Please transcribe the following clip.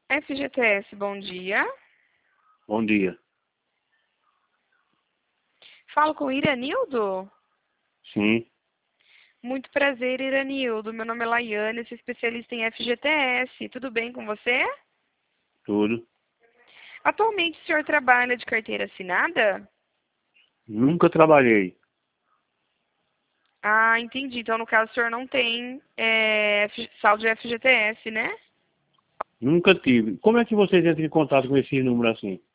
FGTS, bom dia. Bom dia. Falo com Iranildo? Sim, Muito prazer, Iranildo. Meu nome é Laiane, sou especialista em FGTS. Tudo bem com você? tudo. Atualmente o senhor trabalha de carteira assinada? Nunca trabalhei. Ah, entendi. Então, no caso, o senhor não tem saldo de FGTS, né? Nunca tive. Como é que vocês entram em contato com esse número assim?